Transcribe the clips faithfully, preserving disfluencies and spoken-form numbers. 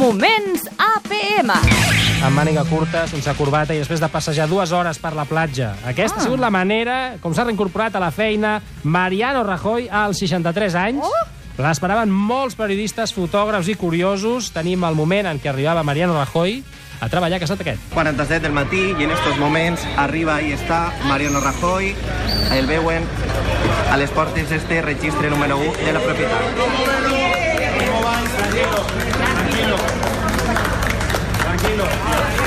Moments A P M. Amb màniga curta, sense corbata i després de passejar dues hores per la platja. Aquesta ah. ha sigut la manera com s'ha reincorporat a la feina Mariano Rajoy als seixanta-tres anys. Oh. L'esperaven molts periodistes, fotògrafs i curiosos. Tenim el moment en què arribava Mariano Rajoy a treballar, que ha estat aquest. quaranta-set del matí i en estos moments arriba, ahí està, Mariano Rajoy. El veuen a les portes d'este registre número u de la propietat. Tranquilo, tranquilo. Tranquilo.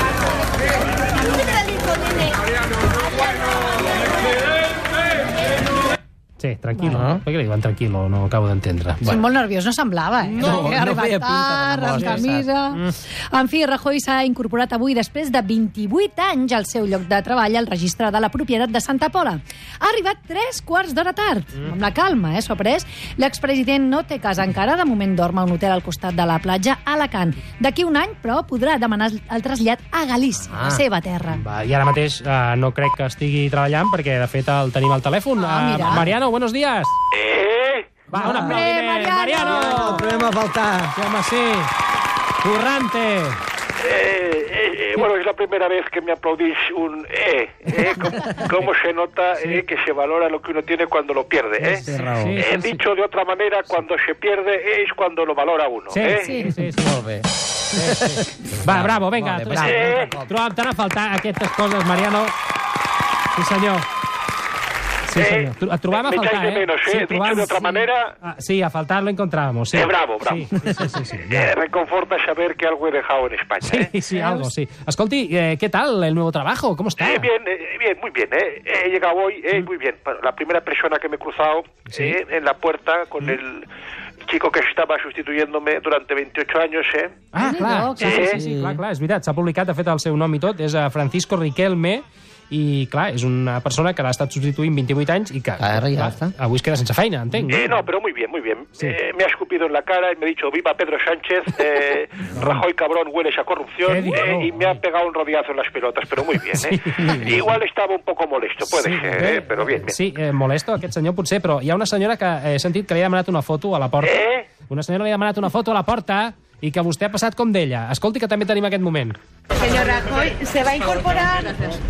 Sí, tranquil·lo. Uh-huh. Per què li diuen tranquil·lo? No ho acabo d'entendre. Sí, bueno. Molt nerviós, no semblava, eh? No, no feia tard, amb camisa... Mm. En fi, Rajoy s'ha incorporat avui després de vint-i-vuit anys al seu lloc de treball al registre de la propietat de Santa Pola. Ha arribat tres quarts d'hora tard, mm. amb la calma, eh, s'ho ha pres. L'expresident no té casa encara, de moment dorm a un hotel al costat de la platja a Alacant. D'aquí un any, però, podrà demanar el trasllat a Galícia, ah. la seva terra. Va, i ara mateix eh, no crec que estigui treballant, perquè de fet el tenim al telèfon. Ah, mira. Uh, Mariano, buenos días. Eh? Va, un aplaudiment. Mariano! Mariano! El trobem a faltar. Sí, home, sí. Currante. Eh, eh, eh, bueno, es la primera vez que me aplaudís un eh, eh ¿Cómo, cómo se nota eh, que se valora lo que uno tiene cuando lo pierde, eh? Sí, sí, eh sí, dicho sí. de otra manera, cuando se pierde es cuando lo valora uno, Sí, eh? sí, sí, sí. Molt bé. Sí, sí. Va, bravo, vinga. Molt bé, bravo. Eh? Troba'm-te a faltar aquestes coses, Mariano. Sí, senyor. Sí, senyor. Eh, Et trobàvem a me faltar, echáis de eh? menos, Sí, eh? trobàvem- Dicho de otra sí. manera... Ah, sí, a faltar lo encontrábamos, sí. Eh, bravo, bravo. Sí, sí, sí, sí, ya. Eh, reconforta saber que algo he dejado en España, Sí, ¿eh? sí, algo, sí. Escolti, eh, ¿qué tal el nuevo trabajo? ¿Cómo está? Eh, bien, eh, bien, muy bien, eh. He llegado hoy, eh, muy bien. Bueno, la primera persona que me he cruzado Sí. eh, en la puerta con mm. el chico que estava sustituyéndome durante veintiocho años, eh. Ah, clar, No, sí, clar. sí, sí, sí, clar, clar, és veritat. S'ha publicat, de fet, el seu nom i tot. És a Francisco Riquelme, i, clar, és una persona que l'ha estat substituint vint-i-vuit anys i que Clar, ja clar, està. avui es queda sense feina, entenc. Eh, no, pero muy bien, muy bien. Sí. Eh, me ha escupido en la cara y me ha dicho, viva Pedro Sánchez, eh, Rajoy cabrón, hueles a corrupción, ¿Qué digo? eh, y me ha pegado un rodillazo en las pelotas, pero muy bien, eh. Sí, muy bien. Igual estaba un poco molesto, puede Sí, ser, bé, eh, pero bien, bien. Sí, eh, molesto aquest senyor potser, però hi ha una senyora que he sentit que li ha demanat una foto a la porta. Eh? Una senyora li ha demanat una foto a la porta i que vostè ha passat com d'ella. Escolti, que també tenim aquest moment. Señor Rajoy, ¿se va a incorporar?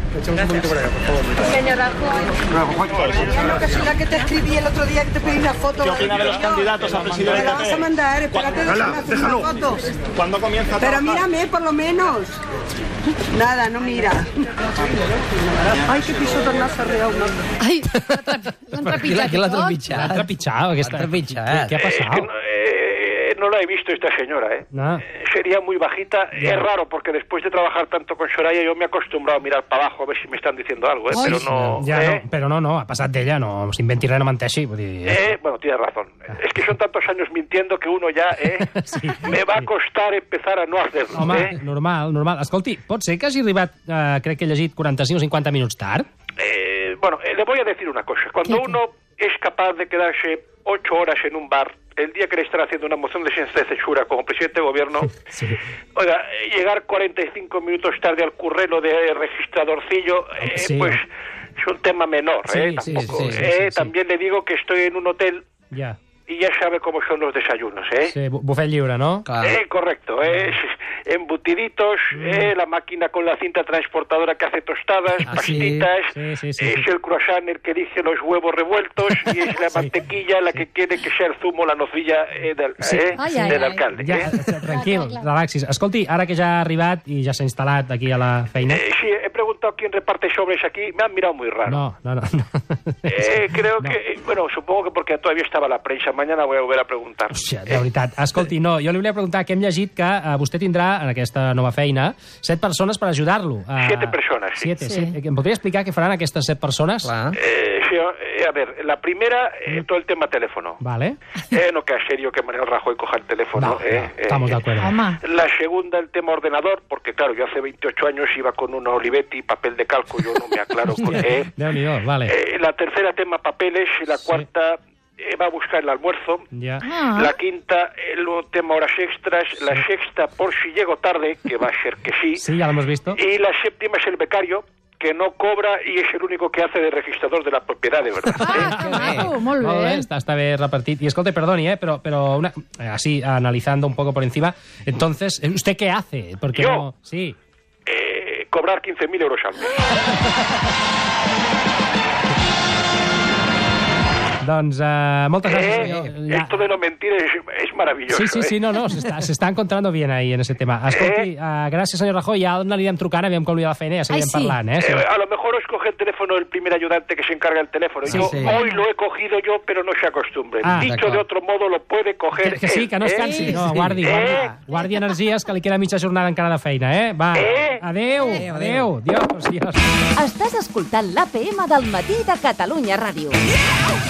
Señor Rajoy. No, que soy la que te escribí el otro día que te pedí una foto. ¿Qué opina de los candidatos a presidente? Me la vas a mandar, espérate, déjame hacer una foto. ¿Cuándo comienza? Pero mírame, por lo menos. Nada, no mira. Ay, qué piso tan nazarreado. Ai, l'han trepitjat Qui l'ha i tot. trepitjat? L'ha trepitjat, aquesta... L'ha trepitjat. Què, què ha Eh, es que passat? no, eh, no la he visto esta señora, ¿eh? No. Eh, Sería muy bajita. Ya. Es raro porque después de trabajar tanto con Soraya yo me he acostumbrado a mirar para abajo a ver si me están diciendo algo, ¿eh? Ai, Pero no... Ja, eh, no, però no, no, ha passat d'ella, no s'inventi res, no menteixi. Vull dir... Eh, bueno, tienes razón. Es que son tantos años mintiendo que uno ya, ¿eh? Sí, me va sí. a costar empezar a no hacerlo, Home, ¿eh? normal, normal. Escolti, pot ser que hagi arribat, eh, crec que he llegit, quaranta-cinc o cinquanta minuts tard? Eh, bueno, eh, le voy a decir una cosa. Cuando ¿Qué? uno es capaz de quedarse ocho horas en un bar, el día que le están haciendo una moción de censura como presidente de gobierno, Sí. oiga, eh, llegar cuarenta y cinco minutos tarde al currelo de registradorcillo, eh, Sí. pues es un tema menor, Sí, ¿eh? sí, Tampoco. sí, sí, eh, sí, sí. También le digo que estoy en un hotel Ja. y ya sabe cómo son los desayunos, ¿eh? Sí, bu- bufet lliure, no? Clar. Eh, correcto, eh, embutiditos, eh, la máquina con la cinta transportadora que hace tostadas, Ah, sí. pastitas, Sí, sí, sí, es sí. el croissant el que elige los huevos revueltos y es la Sí. mantequilla la que quiere que sea el zumo, la nocilla eh, del, Sí. eh, Ai, ai, del ai. alcalde. Ja, eh. tranquil, Clar, clar, clar. relaxis. Escolti, ara que ja ha arribat i ja s'ha instal·lat aquí a la feina... Eh, sí, he preguntado quién reparte sobres aquí, me han mirado muy raro. No, no, no. no. Eh, creo No. que, bueno, supongo que porque todavía estaba la prensa, mañana voy a volver a preguntar. Hòstia, de veritat. Escolti, no, jo li volia preguntar que hem llegit que eh, vostè tindrà en aquesta nova feina set persones per ajudar-lo. Eh, Siete persones, sí. Siete, Sí. sí. Em podria explicar què faran aquestes set persones? Clar. Eh, sí, eh, a ver, la primera, eh, todo el tema teléfono. Vale. Eh, no queda serio que Mariano Rajoy coja el teléfono. No, eh, no, eh, estamos de acuerdo. Home, La segunda, el tema ordenador, porque claro, yo hace veintiocho años iba con una Olivetti, papel de calco, yo no me aclaro con Hòstia, eh. Déu-n'hi-do, vale. Eh, la tercera, tema papeles, y la Sí. cuarta, eh, va a buscar el almuerzo. Ja. ah, La quinta, el tema horas extras. La sexta, por si llego tarde, que va a ser que sí. Sí, ja l'hemos visto. Y la séptima es el becario, que no cobra y es el único que hace de registrador de la propiedad, de verdad. Ah, que maco, molt bé. Molt bé, està, està bé repartit. Y escolta, perdoni, ¿eh? pero, pero una, así, analizando un poco por encima, entonces, ¿usted qué hace? Porque ¿Yo? No, sí. Eh, cobrar quince mil euros al mes. Doncs uh, moltes gràcies, Eh, senyor. Ja- Esto de no mentir es, es maravilloso. Sí, sí, eh. sí, no, no, s'està s'està encontrando bien ahí en ese tema. Escolti, Eh? uh, gràcies, senyor Rajoy, ja n'anirem trucant, aviam com li va la feina, ja seguirem Ai, sí. parlant, eh? Sí. Eh, a lo mejor os coge el teléfono el primer ayudante que se encarga del teléfono. Sí, yo sí. hoy lo he cogido yo, pero no se acostumbren. Ah, Dicho d'acord. de otro modo, lo puede coger Que, que sí, él, que no es ¿eh? cansi, no, Sí. guardi, Eh? guardi, guardi energies, que li queda mitja jornada encara de feina, eh? Va, Eh? adeu, Adéu, adeu, dios, dios. Estàs escoltant l'A P M del matí de Catalunya Ràdio.